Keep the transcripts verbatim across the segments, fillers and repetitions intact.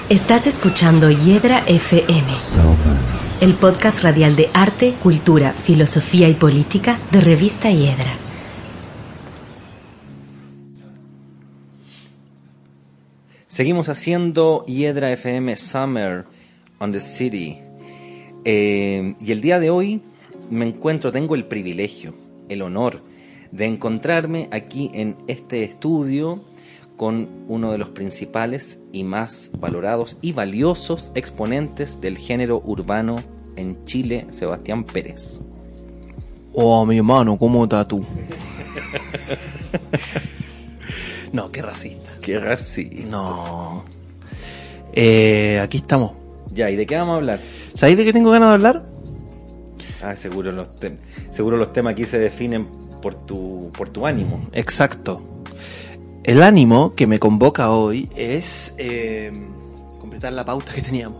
Estás escuchando Hiedra F M, el podcast radial de arte, cultura, filosofía y política de Revista Hiedra. Seguimos haciendo Hiedra F M Summer on the City. Eh, y el día de hoy me encuentro, tengo el privilegio, el honor de encontrarme aquí en este estudio con uno de los principales y más valorados y valiosos exponentes del género urbano en Chile, Sebastián Pérez. Oh, mi hermano, ¿cómo estás tú? No, qué racista. Qué racista. No. Eh, aquí estamos. Ya, ¿y de qué vamos a hablar? ¿Sabéis de qué tengo ganas de hablar? Ah, seguro los, te- seguro los temas aquí se definen por tu, por tu ánimo. Exacto. El ánimo que me convoca hoy es eh, completar la pauta que teníamos.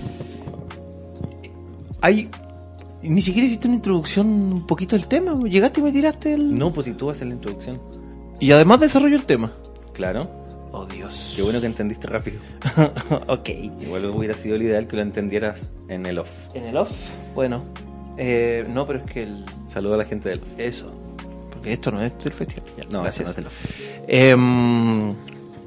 Hay... Ni siquiera hiciste una introducción un poquito del tema. Llegaste y me tiraste el... No, pues si tú haces la introducción. Y además desarrollo el tema. Claro. Oh, Dios. Qué bueno que entendiste rápido. Ok. Igual hubiera sido lo ideal que lo entendieras en el off. ¿En el off? Bueno. Eh, no, pero es que el... Saludo a la gente del off. Eso. Porque esto no es del festival. Ya, No, gracias. eso no es del off. Eh,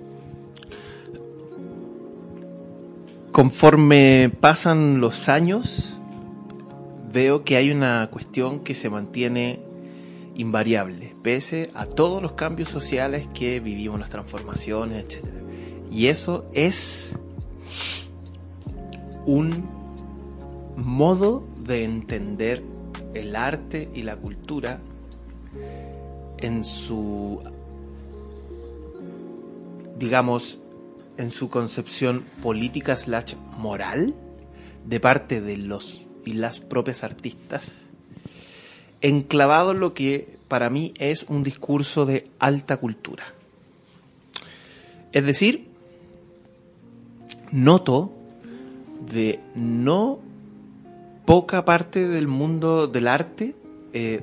conforme pasan los años, veo que hay una cuestión que se mantiene invariable, pese a todos los cambios sociales que vivimos, las transformaciones, etcétera. Y eso es un modo de entender el arte y la cultura en su, digamos, en su concepción política slash moral de parte de los y las propias artistas, enclavado en lo que para mí es un discurso de alta cultura. Es decir, noto de no poca parte del mundo del arte eh,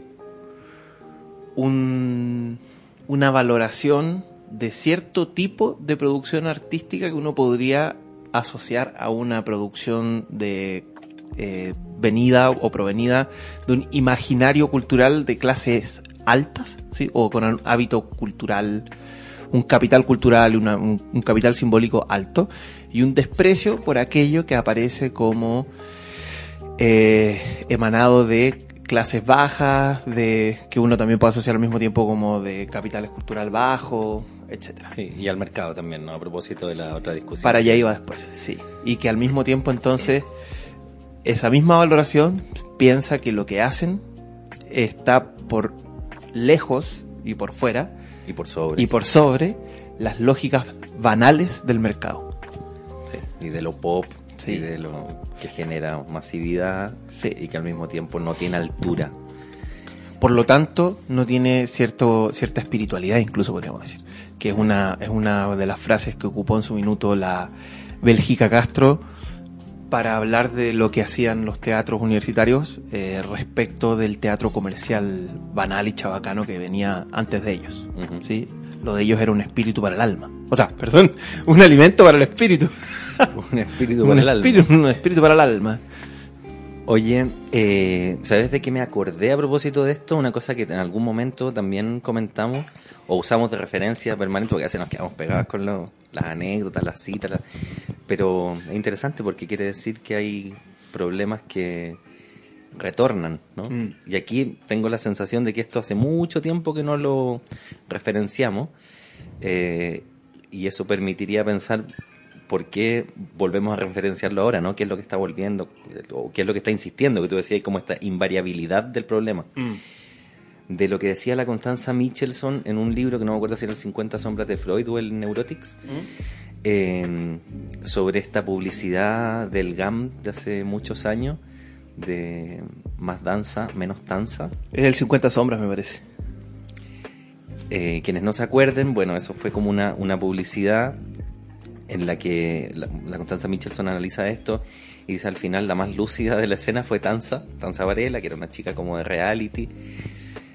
un, una valoración de cierto tipo de producción artística que uno podría asociar a una producción de eh, venida o provenida de un imaginario cultural de clases altas, ¿sí? O con un hábito cultural, un capital cultural, una, un, un capital simbólico alto, y un desprecio por aquello que aparece como eh, emanado de clases bajas, de que uno también puede asociar al mismo tiempo como de capitales cultural bajo, etcétera. Sí, y al mercado también, ¿no? A propósito de la otra discusión. Para allá iba después, sí. Y que al mismo tiempo entonces esa misma valoración piensa que lo que hacen está por lejos y por fuera Y por sobre. y por sobre las lógicas banales del mercado. Sí, y de lo pop, Sí. y de lo que genera masividad, Sí. y que al mismo tiempo no tiene altura. Por lo tanto, no tiene cierto cierta espiritualidad, incluso podríamos decir, que es una es una de las frases que ocupó en su minuto la Bélgica Castro para hablar de lo que hacían los teatros universitarios eh, respecto del teatro comercial banal y chabacano que venía antes de ellos. Ujú. ¿Sí? Lo de ellos era un espíritu para el alma. O sea, perdón, un alimento para el espíritu. Un espíritu un, para el alma. espíritu, un espíritu para el alma. Oye, eh, ¿sabes de qué me acordé a propósito de esto? Una cosa que en algún momento también comentamos o usamos de referencia permanente, porque a veces nos quedamos pegados con lo- las anécdotas, las citas, las- pero es interesante porque quiere decir que hay problemas que retornan, ¿no? Mm. Y aquí tengo la sensación de que esto hace mucho tiempo que no lo referenciamos, eh, y eso permitiría pensar por qué volvemos a referenciarlo ahora, ¿no? ¿Qué es lo que está volviendo? ¿O qué es lo que está insistiendo? Que tú decías, como esta invariabilidad del problema. De lo que decía la Constanza Michelson en un libro que no me acuerdo si era el cincuenta sombras de Freud o el Neurotics, eh, sobre esta publicidad del G A M de hace muchos años, de más danza, menos tanza. Es el cincuenta sombras, me parece. Eh, quienes no se acuerden, bueno, eso fue como una, una publicidad en la que la, la Constanza Michelson analiza esto y dice al final la más lúcida de la escena fue Tanza, Tanza Varela, que era una chica como de reality,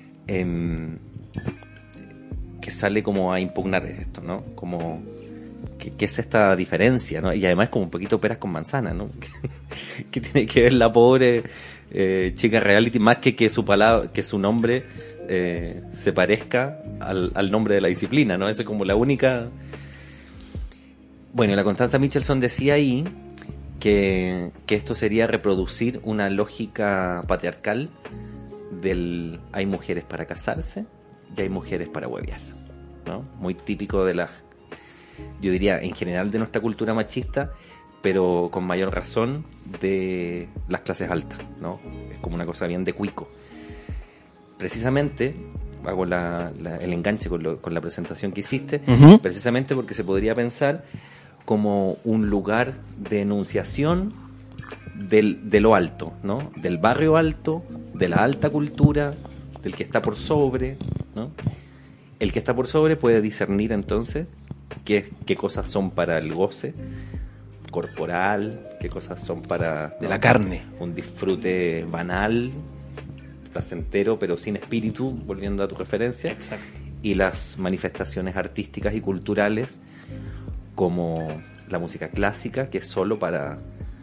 eh, que sale como a impugnar esto, ¿no? Como ¿qué, qué es esta diferencia, ¿no? Y además como un poquito peras con manzana, ¿no? ¿Qué tiene que ver la pobre eh, chica reality más que que su palabra, que su nombre eh, se parezca al, al nombre de la disciplina, ¿no? Esa es como la única. Bueno, la Constanza Michelson decía ahí que, que esto sería reproducir una lógica patriarcal del hay mujeres para casarse y hay mujeres para huevear, ¿no? Muy típico de las, yo diría en general de nuestra cultura machista, pero con mayor razón de las clases altas, ¿no? Es como una cosa bien de cuico. Precisamente hago la, la, el enganche con, lo, con la presentación que hiciste, uh-huh. precisamente porque se podría pensar como un lugar de enunciación del, de lo alto, ¿no? Del barrio alto, de la alta cultura, del que está por sobre, ¿no? El que está por sobre puede discernir entonces qué, qué cosas son para el goce corporal, qué cosas son para... de la carne. Un disfrute banal, placentero, pero sin espíritu, volviendo a tu referencia. Exacto. Y las manifestaciones artísticas y culturales como la música clásica, que es solo para,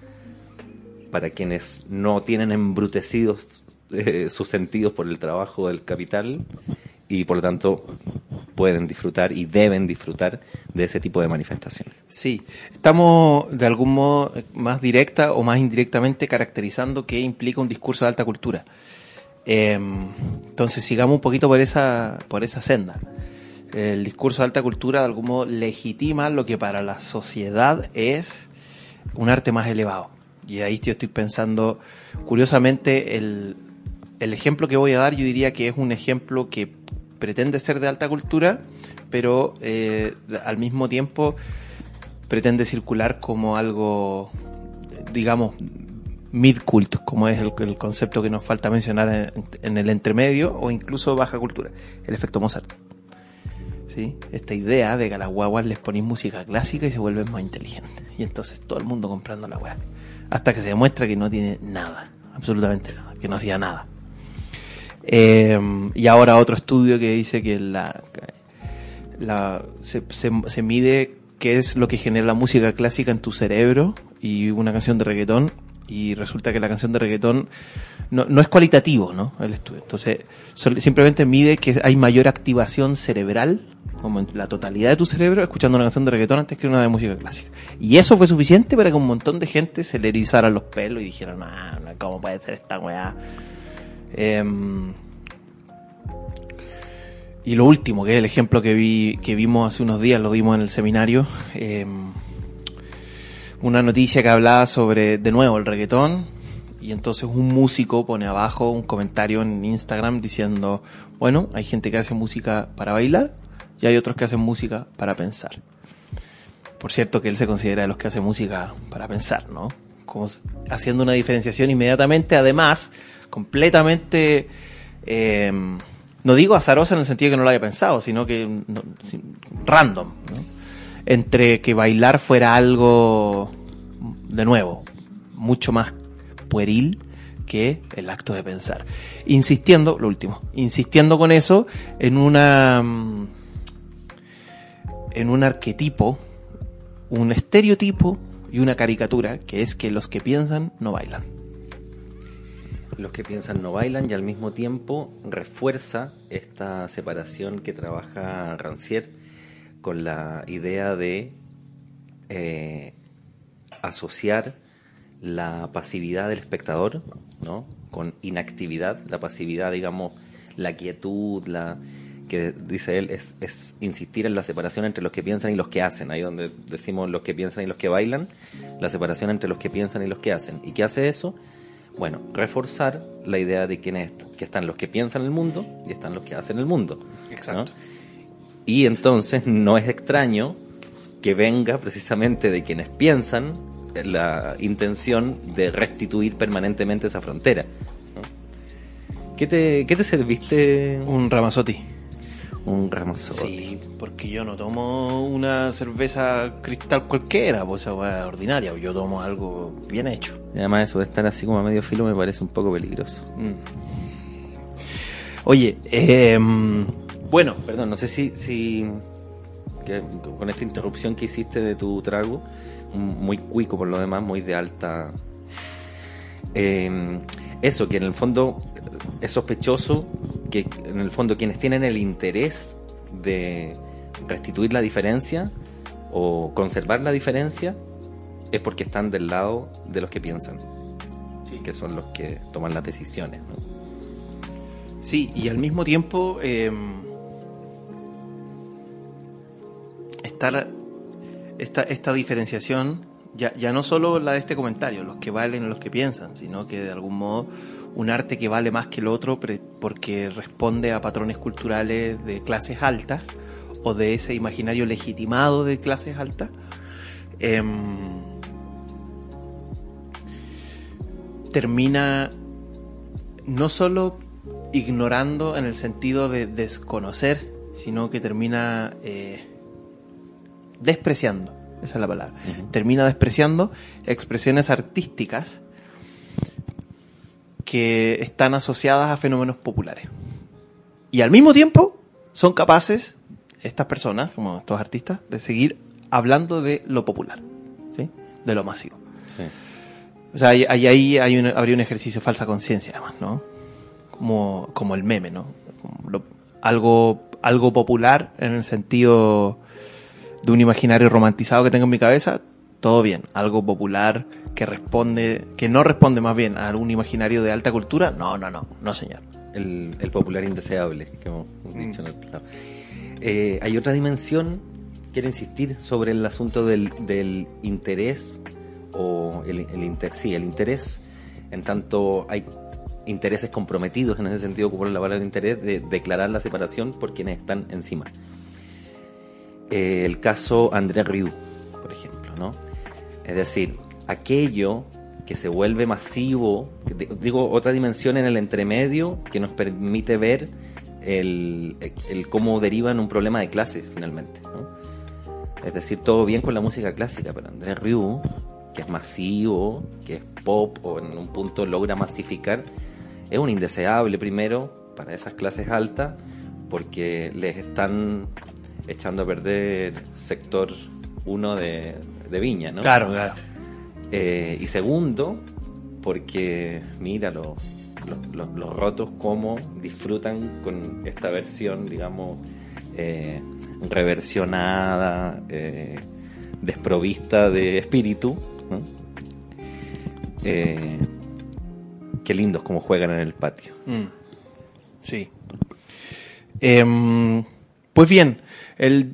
para quienes no tienen embrutecidos eh, sus sentidos por el trabajo del capital y por lo tanto pueden disfrutar y deben disfrutar de ese tipo de manifestaciones. Sí, estamos de algún modo más directa o más indirectamente caracterizando qué implica un discurso de alta cultura. Eh, entonces sigamos un poquito por esa, por esa senda. El discurso de alta cultura de algún modo legitima lo que para la sociedad es un arte más elevado. Y ahí yo estoy pensando, curiosamente, el, el ejemplo que voy a dar yo diría que es un ejemplo que pretende ser de alta cultura, pero eh, al mismo tiempo pretende circular como algo, digamos, mid-cult, como es el, el concepto que nos falta mencionar en, en el entremedio, o incluso baja cultura, el efecto Mozart. ¿Sí? Esta idea de que a las guaguas les ponís música clásica y se vuelven más inteligentes. Y entonces todo el mundo comprando la guagua. Hasta que se demuestra que no tiene nada, absolutamente nada, que no hacía nada. Eh, y ahora otro estudio que dice que la, la se, se, se mide qué es lo que genera la música clásica en tu cerebro y una canción de reggaetón, y resulta que la canción de reggaetón no, no es cualitativo, ¿no? El estudio. Entonces simplemente mide que hay mayor activación cerebral, como en la totalidad de tu cerebro, escuchando una canción de reggaetón antes que una de música clásica. Y eso fue suficiente para que un montón de gente se le erizaran los pelos y dijeran, ah, no, ¿cómo puede ser esta weá? Eh, y lo último, que es el ejemplo que vi que vimos hace unos días, lo vimos en el seminario, eh, una noticia que hablaba sobre, de nuevo, el reggaetón, y entonces un músico pone abajo un comentario en Instagram diciendo, bueno, hay gente que hace música para bailar y hay otros que hacen música para pensar. Por cierto que él se considera de los que hacen música para pensar, ¿no? Como haciendo una diferenciación inmediatamente, además, completamente, eh, no digo azarosa en el sentido que no lo haya pensado, sino que no, random, ¿no? Entre que bailar fuera algo, de nuevo, mucho más pueril que el acto de pensar. Insistiendo, lo último, insistiendo con eso en una, en un arquetipo, un estereotipo y una caricatura, que es que los que piensan no bailan. Los que piensan no bailan, y al mismo tiempo refuerza esta separación que trabaja Rancière con la idea de eh, asociar la pasividad del espectador, ¿no?, con inactividad. La pasividad, digamos, la quietud, la que dice él es, es insistir en la separación entre los que piensan y los que hacen. Ahí donde decimos los que piensan y los que bailan, la separación entre los que piensan y los que hacen. ¿Y qué hace eso? Bueno, reforzar la idea de quiénes están, que están los que piensan el mundo y están los que hacen el mundo. Exacto. ¿No? Y entonces no es extraño que venga precisamente de quienes piensan la intención de restituir permanentemente esa frontera, ¿no? ¿Qué te, qué te serviste? Un Ramazzotti. Un Ramazzotti. Sí, porque yo no tomo una cerveza cristal cualquiera, pues esa hueá ordinaria. Yo tomo algo bien hecho. Y además eso de estar así como a medio filo me parece un poco peligroso. Mm. Oye, eh, bueno, perdón, no sé si, si que con esta interrupción que hiciste de tu trago, muy cuico por lo demás, muy de alta... Eh, eso, que en el fondo es sospechoso que en el fondo quienes tienen el interés de restituir la diferencia o conservar la diferencia es porque están del lado de los que piensan, sí, que son los que toman las decisiones, ¿no? Sí, y al mismo tiempo eh, estar esta, esta diferenciación ya, ya no solo la de este comentario, los que valen o los que piensan, sino que de algún modo un arte que vale más que el otro porque responde a patrones culturales de clases altas o de ese imaginario legitimado de clases altas, eh, termina no solo ignorando en el sentido de desconocer, sino que termina eh, despreciando, esa es la palabra, uh-huh. termina despreciando expresiones artísticas que están asociadas a fenómenos populares. Y al mismo tiempo son capaces, estas personas, como estos artistas, de seguir hablando de lo popular, ¿sí? De lo masivo. Sí. O sea, ahí, ahí hay un, habría un ejercicio de falsa conciencia, además, ¿no? Como, como el meme, ¿no? Como lo, algo, algo popular en el sentido de un imaginario romantizado que tengo en mi cabeza, todo bien. Algo popular que responde, que no responde más bien a algún imaginario de alta cultura, no, no, no, no señor. El, el popular indeseable, que hemos dicho mm. en el plano. Eh, hay otra dimensión, quiero insistir, sobre el asunto del, del interés, o el, el, inter, sí, el interés, en tanto hay intereses comprometidos, en ese sentido, como la palabra de interés, de declarar la separación por quienes están encima. Eh, el caso André Rieu, por ejemplo, ¿no? Es decir, aquello que se vuelve masivo, digo, otra dimensión en el entremedio que nos permite ver el, el cómo deriva en un problema de clase, finalmente, ¿no? Es decir, todo bien con la música clásica, pero André Rieu, que es masivo, que es pop, o en un punto logra masificar, es un indeseable primero para esas clases altas, porque les están echando a perder sector uno de, de Viña, ¿no? Claro, claro. Eh, y segundo, porque mira lo, lo, lo, los rotos cómo disfrutan con esta versión, digamos, eh, reversionada, eh, desprovista de espíritu, ¿no? Eh, qué lindos como juegan en el patio. Mm. Sí. Eh, pues bien, el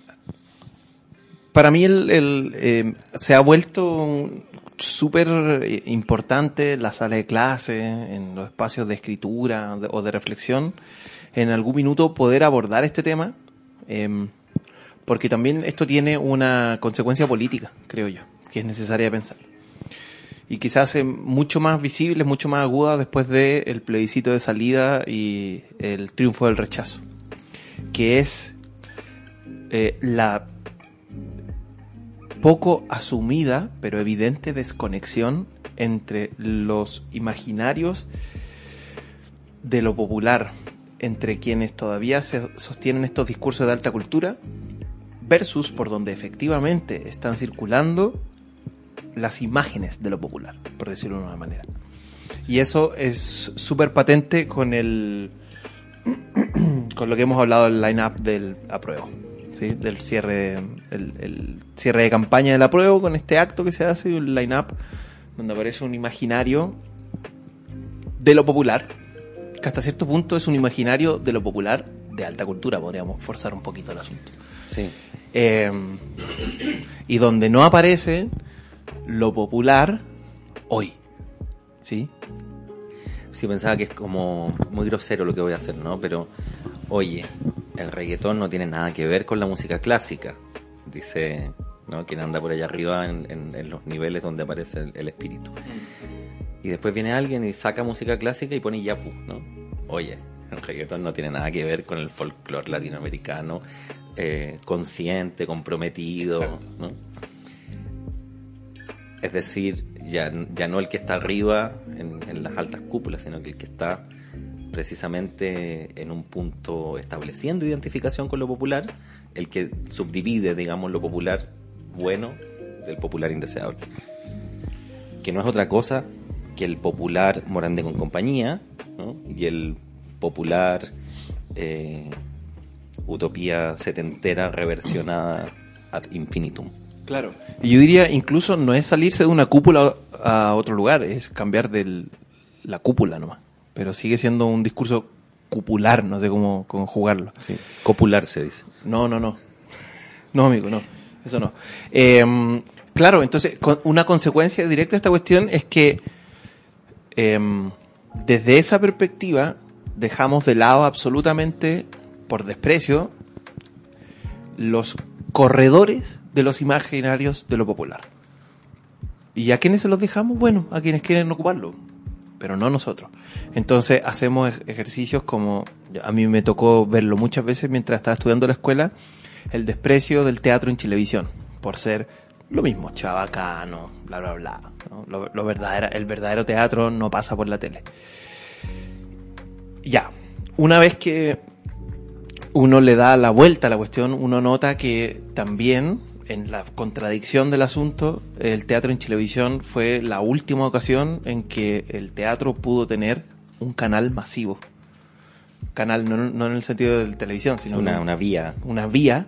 para mí el, el eh, se ha vuelto súper importante la sala de clase, en los espacios de escritura de, o de reflexión, en algún minuto poder abordar este tema, eh, porque también esto tiene una consecuencia política, creo yo, que es necesaria pensar. Y quizás es mucho más visible, mucho más aguda después del plebiscito de salida y el triunfo del rechazo, que es eh, la poco asumida, pero evidente desconexión entre los imaginarios de lo popular, entre quienes todavía se sostienen estos discursos de alta cultura, versus por donde efectivamente están circulando las imágenes de lo popular, por decirlo de una manera. Y eso es súper patente con el con lo que hemos hablado del line-up del apruebo, ¿sí? Del cierre, el, el cierre de campaña del apruebo, con este acto que se hace, un line-up donde aparece un imaginario de lo popular, que hasta cierto punto es un imaginario de lo popular de alta cultura, podríamos forzar un poquito el asunto. Sí. Eh, y donde no aparece lo popular hoy, ¿sí? Sí, pensaba que es como muy grosero lo que voy a hacer, ¿no? Pero, oye, el reggaetón no tiene nada que ver con la música clásica, dice, ¿no? Quien anda por allá arriba en, en, en los niveles donde aparece el, el espíritu. Y después viene alguien y saca música clásica y pone yapu, ¿no? Oye, el reggaetón no tiene nada que ver con el folclore latinoamericano, eh, consciente, comprometido, exacto, ¿no? Es decir, ya, ya no el que está arriba en, en las altas cúpulas, sino que el que está precisamente en un punto estableciendo identificación con lo popular, el que subdivide, digamos, lo popular bueno del popular indeseable. Que no es otra cosa que el popular Morandé con compañía, ¿no? Y el popular eh, utopía setentera reversionada ad infinitum. Claro. Y yo diría, incluso no es salirse de una cúpula a otro lugar, es cambiar de la cúpula nomás. Pero sigue siendo un discurso cupular, no sé cómo, cómo jugarlo. Sí. Copular se dice. No, no, no. No, amigo, no. Eso no. Eh, claro, entonces, una consecuencia directa de esta cuestión es que eh, desde esa perspectiva dejamos de lado absolutamente, por desprecio, los corredores de los imaginarios de lo popular. ¿Y a quiénes se los dejamos? Bueno, a quienes quieren ocuparlo, pero no nosotros. Entonces hacemos ejercicios como, a mí me tocó verlo muchas veces mientras estaba estudiando en la escuela, el desprecio del teatro en Chilevisión, por ser lo mismo, chabacano, bla, bla, bla, ¿no? Lo, lo verdadero, el verdadero teatro no pasa por la tele. Ya, una vez que uno le da la vuelta a la cuestión, uno nota que también, en la contradicción del asunto, el teatro en Chilevisión fue la última ocasión en que el teatro pudo tener un canal masivo. Canal no, no en el sentido de televisión, sino una, una, una vía. Una vía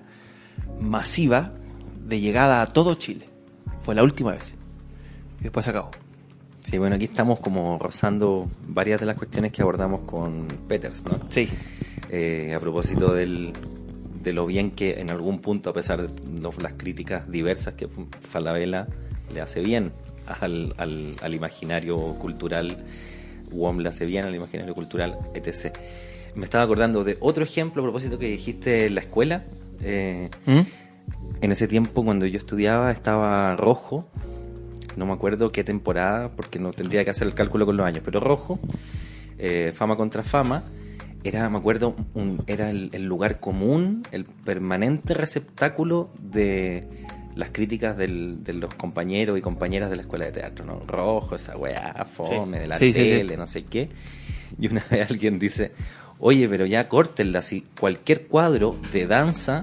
masiva de llegada a todo Chile. Fue la última vez. Y después se acabó. Sí, bueno, aquí estamos como rozando varias de las cuestiones que abordamos con Peters, ¿no? Sí. Eh, a propósito del, de lo bien que en algún punto, a pesar de las críticas diversas que Falabella le hace bien al, al, al imaginario cultural, U O M le hace bien al imaginario cultural, etcétera. Me estaba acordando de otro ejemplo a propósito que dijiste en la escuela. Eh, ¿Mm? En ese tiempo, cuando yo estudiaba, estaba Rojo. No me acuerdo qué temporada, porque no tendría que hacer el cálculo con los años, pero Rojo, eh, Fama contra Fama, era, me acuerdo, un, era el, el lugar común, el permanente receptáculo de las críticas del, de los compañeros y compañeras de la escuela de teatro, ¿no? Rojo, esa weá, fome, sí, de la sí, tele, sí, sí. no sé qué. Y una vez alguien dice, oye, pero ya córtenla, si cualquier cuadro de danza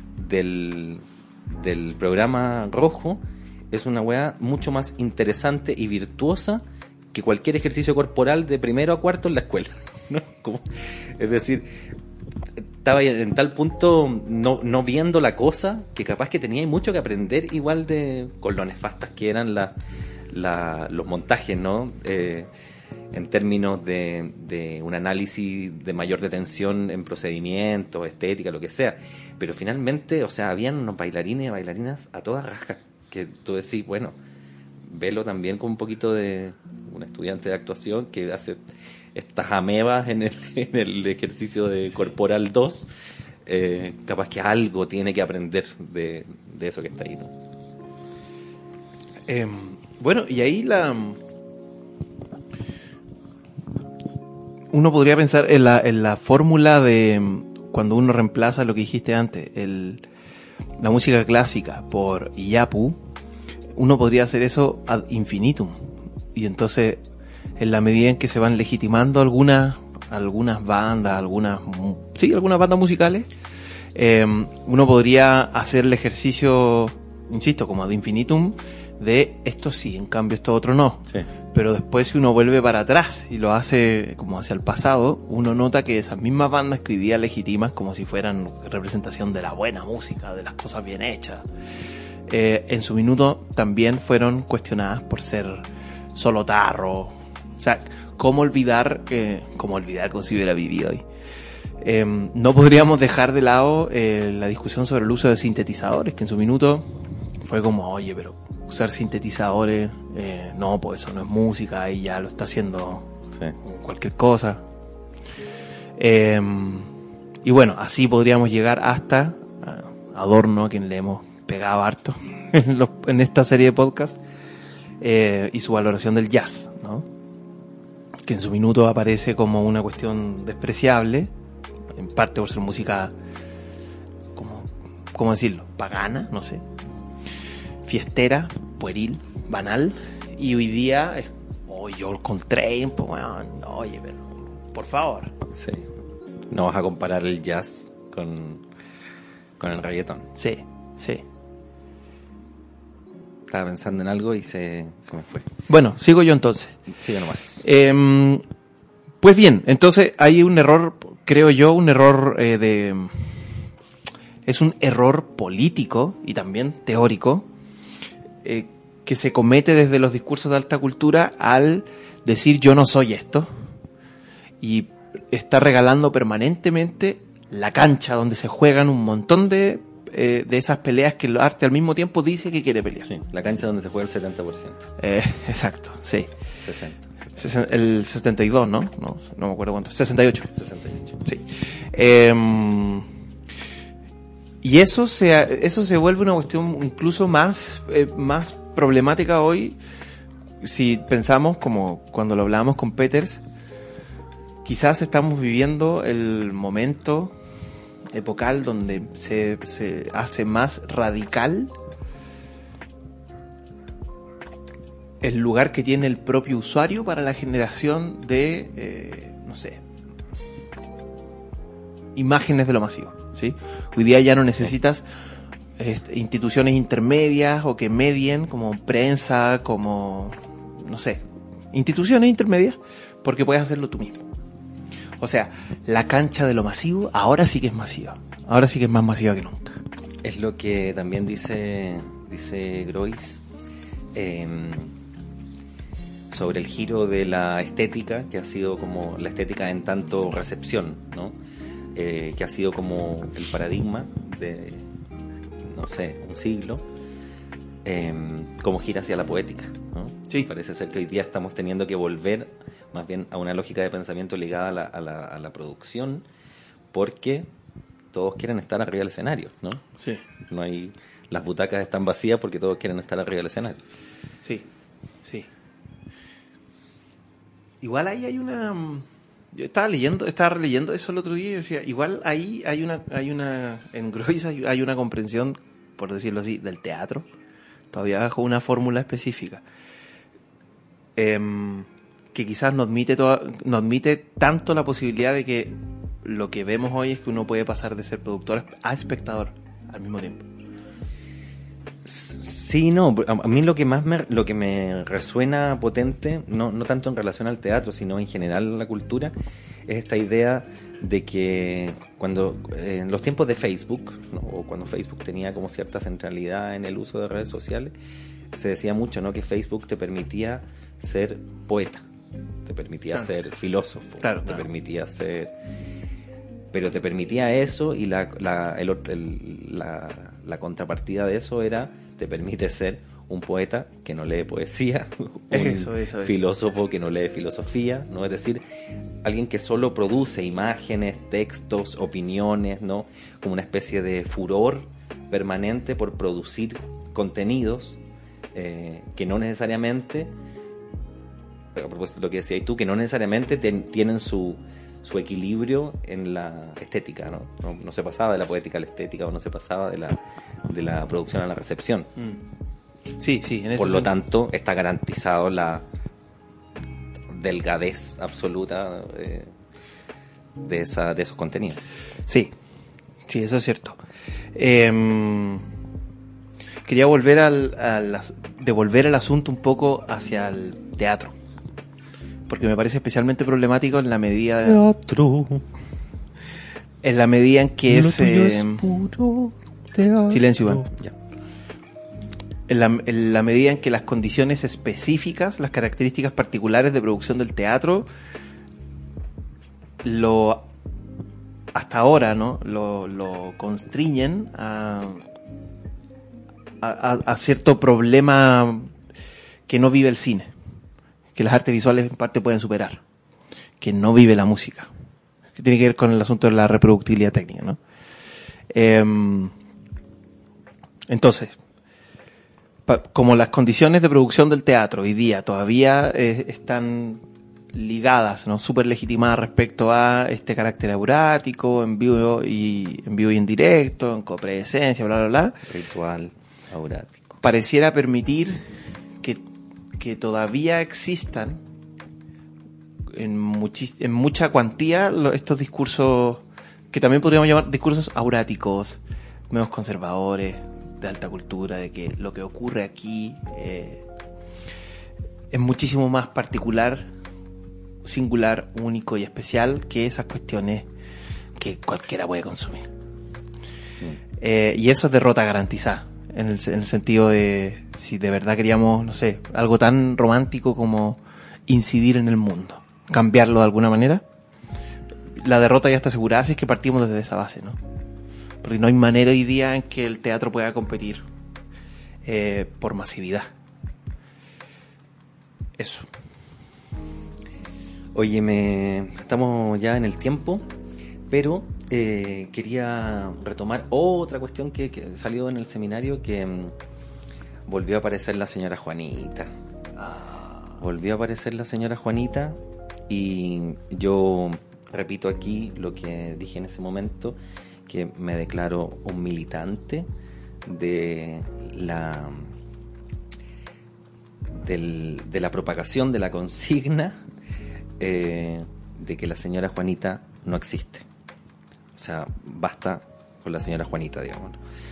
del, del programa Rojo es una weá mucho más interesante y virtuosa que cualquier ejercicio corporal de primero a cuarto en la escuela, ¿no? Como, es decir, estaba en tal punto no, no viendo la cosa que capaz que tenía mucho que aprender igual de con lo nefastas que eran la, la, los montajes, ¿no? Eh, en términos de, de un análisis de mayor detención en procedimientos, estética, lo que sea. Pero finalmente, o sea, habían unos bailarines y bailarinas a toda raja, que tú decís, bueno, velo también con un poquito de un estudiante de actuación que hace estas amebas en el, en el ejercicio de Corporal dos, eh, capaz que algo tiene que aprender de, de eso que está ahí, ¿no? Eh, bueno, y ahí la... Uno podría pensar en la, en la fórmula de cuando uno reemplaza lo que dijiste antes, el, la música clásica por Iyapu, uno podría hacer eso ad infinitum. Y entonces, en la medida en que se van legitimando algunas algunas bandas, algunas sí, algunas bandas musicales, eh, uno podría hacer el ejercicio, insisto, como ad infinitum, de esto sí, en cambio esto otro no. Sí. Pero después, si uno vuelve para atrás y lo hace como hacia el pasado, uno nota que esas mismas bandas que hoy día legitiman como si fueran representación de la buena música, de las cosas bien hechas, eh, en su minuto también fueron cuestionadas por ser solo tarro. O sea, ¿cómo olvidar, eh, cómo olvidar como si hubiera vivido hoy? Eh, no podríamos dejar de lado eh, la discusión sobre el uso de sintetizadores, que en su minuto fue como, oye, pero usar sintetizadores, eh, no, pues eso no es música, y ya lo está haciendo sí. cualquier cosa. Eh, y bueno, así podríamos llegar hasta a Adorno, a quien le hemos pegado harto en, los, en esta serie de podcasts, eh, y su valoración del jazz, ¿no? Que en su minuto aparece como una cuestión despreciable, en parte por ser música, como, ¿cómo decirlo? Pagana, no sé. Fiestera, pueril, banal, y hoy día es, oye, yo con Train, pues bueno, oye, pero por favor. Sí. No vas a comparar el jazz con, con el reggaetón. Sí, sí. Estaba pensando en algo y se, se me fue. Bueno, sigo yo entonces. Sigue nomás. Eh, pues bien, entonces hay un error, creo yo, un error eh, de... Es un error político y también teórico eh, que se comete desde los discursos de alta cultura al decir yo no soy esto y está regalando permanentemente la cancha donde se juegan un montón de, eh, de esas peleas que el arte al mismo tiempo dice que quiere pelear. Sí, la cancha donde se juega el setenta por ciento. Eh, exacto, sí. sesenta. Sesen- el setenta y dos, ¿no? ¿no? No me acuerdo cuánto. sesenta y ocho. sesenta y ocho. Sí. Eh, y eso se, eso se vuelve una cuestión incluso más, eh, más problemática hoy si pensamos, como cuando lo hablábamos con Peters, quizás estamos viviendo el momento epocal donde se, se hace más radical el lugar que tiene el propio usuario para la generación de, eh, no sé, imágenes de lo masivo, ¿sí? Hoy día ya no necesitas este, instituciones intermedias o que medien como prensa, como, no sé, instituciones intermedias, porque puedes hacerlo tú mismo. O sea, la cancha de lo masivo ahora sí que es masiva, ahora sí que es más masiva que nunca. Es lo que también dice, dice Groys, eh, sobre el giro de la estética, que ha sido como la estética en tanto recepción, ¿no? Eh, que ha sido como el paradigma de, no sé, un siglo, eh, como gira hacia la poética, ¿no? Sí. Parece ser que hoy día estamos teniendo que volver más bien a una lógica de pensamiento ligada a la, a la, a la producción, porque todos quieren estar arriba del escenario, ¿no? Sí. No hay, las butacas están vacías porque todos quieren estar arriba del escenario. Sí, sí. Igual ahí hay una... Yo estaba leyendo, estaba releyendo eso el otro día y yo decía, igual ahí hay una, hay una, en Groys hay, hay una comprensión, por decirlo así, del teatro, todavía bajo una fórmula específica, eh, que quizás no admite, toda, no admite tanto la posibilidad de que lo que vemos hoy es que uno puede pasar de ser productor a espectador al mismo tiempo. Sí, no, a mí lo que más me, lo que me resuena potente, no, no tanto en relación al teatro, sino en general a la cultura, es esta idea de que cuando eh, en los tiempos de Facebook, ¿no? O cuando Facebook tenía como cierta centralidad en el uso de redes sociales, se decía mucho, ¿no? Que Facebook te permitía ser poeta, te permitía claro. ser filósofo, claro, te claro. permitía ser... pero te permitía eso y la, la, el, el, la, la contrapartida de eso era, te permite ser un poeta que no lee poesía, un eso, eso, filósofo eso. que no lee filosofía, ¿no? Es decir, alguien que solo produce imágenes, textos, opiniones, ¿no? Como una especie de furor permanente por producir contenidos eh, que no necesariamente, a propósito de lo que decías tú, que no necesariamente ten, tienen su su equilibrio en la estética, ¿no? No, no se pasaba de la poética a la estética o no se pasaba de la, de la producción a la recepción. Mm. Sí, sí. En ese Por lo sentido. tanto, está garantizado la delgadez absoluta eh, de, esa, de esos contenidos. Sí, sí, eso es cierto. Eh, quería volver al, al, devolver el asunto un poco hacia el teatro. Porque me parece especialmente problemático en la medida Teatro. en la medida en que Lo es, tuyo eh, es puro teatro. silencio, Iván. Ya. En la, en la medida en que las condiciones específicas, las características particulares de producción del teatro, lo hasta ahora, ¿no? Lo, lo constriñen a, a, a cierto problema que no vive el cine, que las artes visuales en parte pueden superar, que no vive la música, que tiene que ver con el asunto de la reproductibilidad técnica, ¿no? Eh, entonces, pa, como las condiciones de producción del teatro hoy día todavía eh, están ligadas, ¿no? Súper legitimadas respecto a este carácter aurático, en vivo y en vivo y en directo, en copresencia, bla, bla, bla. Ritual, aurático. Pareciera permitir que, que todavía existan en, muchis, en mucha cuantía lo, estos discursos que también podríamos llamar discursos auráticos, medios conservadores, de alta cultura, de que lo que ocurre aquí eh, es muchísimo más particular, singular, único y especial que esas cuestiones que cualquiera puede consumir. Mm. Eh, y eso es derrota garantizada, en el, en el sentido de si de verdad queríamos, no sé, algo tan romántico como incidir en el mundo, cambiarlo de alguna manera. La derrota ya está asegurada si es que partimos desde esa base, ¿no? Porque no hay manera hoy día en que el teatro pueda competir eh, por masividad. Eso. Oye, me... estamos ya en el tiempo, pero eh, quería retomar otra cuestión que, que salió en el seminario, que um, volvió a aparecer la señora Juanita. Volvió a aparecer la señora Juanita y yo repito aquí lo que dije en ese momento, que me declaro un militante de la del, de la propagación de la consigna eh, de que la señora Juanita no existe. O sea, basta con la señora Juanita, digamos.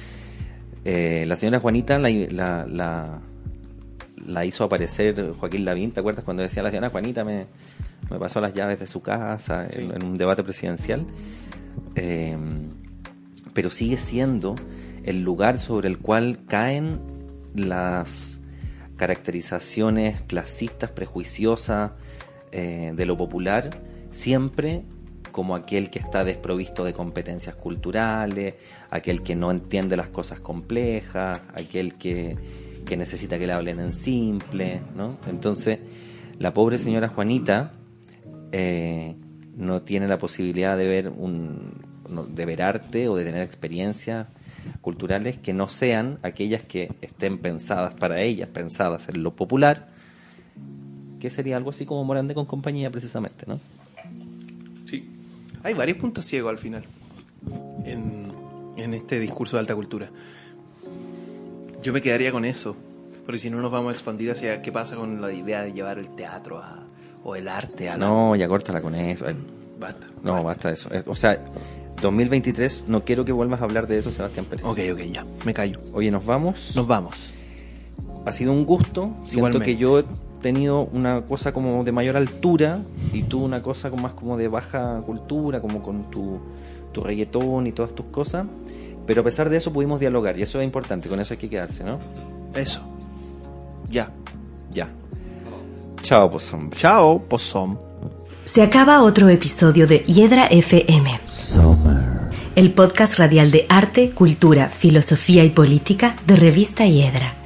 Eh, la señora Juanita la, la, la, la hizo aparecer Joaquín Lavín, ¿te acuerdas cuando decía la señora Juanita me, me pasó las llaves de su casa? Sí. en, en un debate presidencial? Eh, pero sigue siendo el lugar sobre el cual caen las caracterizaciones clasistas, prejuiciosas eh, de lo popular, siempre como aquel que está desprovisto de competencias culturales, aquel que no entiende las cosas complejas, aquel que, que necesita que le hablen en simple, ¿no? Entonces, la pobre señora Juanita eh, no tiene la posibilidad de ver un de ver arte o de tener experiencias culturales que no sean aquellas que estén pensadas para ellas, pensadas en lo popular, que sería algo así como Morandé con compañía, precisamente, ¿no? Sí. Hay varios puntos ciegos al final en, en este discurso de alta cultura. Yo me quedaría con eso, porque si no nos vamos a expandir hacia qué pasa con la idea de llevar el teatro a, o el arte a la... No, ya córtala con eso. Basta. No, basta, basta eso. O sea, dos mil veintitrés, no quiero que vuelvas a hablar de eso, Sebastián Pérez. Ok, ok, ya, me callo. Oye, ¿nos vamos? Nos vamos. Ha sido un gusto. Siento Igualmente. Que yo he tenido una cosa como de mayor altura y tú una cosa como más como de baja cultura, como con tu, tu reggaetón y todas tus cosas. Pero a pesar de eso pudimos dialogar y eso es importante, con eso hay que quedarse, ¿no? Eso. Ya. Ya. Chao, Pozón. Chao, Pozón. Se acaba otro episodio de Hiedra F M, el podcast radial de arte, cultura, filosofía y política de Revista Hiedra.